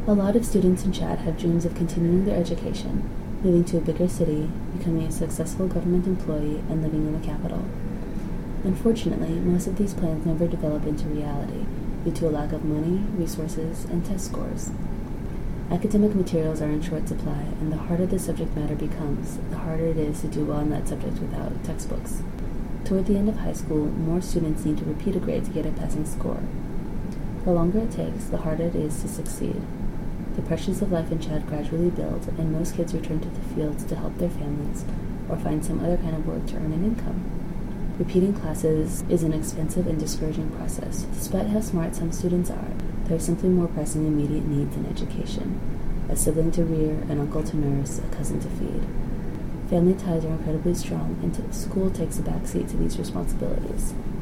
A lot of students in Chad have dreams of continuing their education, moving to a bigger city, becoming a successful government employee, and living in the capital. Unfortunately, most of these plans never develop into reality due to a lack of money, resources, and test scores. Academic materials are in short supply, and the harder the subject matter becomes, the harder it is to do well in that subject without textbooks. Toward the end of high school, more students need to repeat a grade to get a passing score. The longer it takes, the harder it is to succeed. The pressures of life in Chad gradually build, and most kids return to the fields to help their families or find some other kind of work to earn an income. Repeating classes is an expensive and discouraging process. Despite how smart some students are, there are simply more pressing immediate needs in education: a sibling to rear, an uncle to nurse, a cousin to feed. Family ties are incredibly strong, and school takes a back seat to these responsibilities.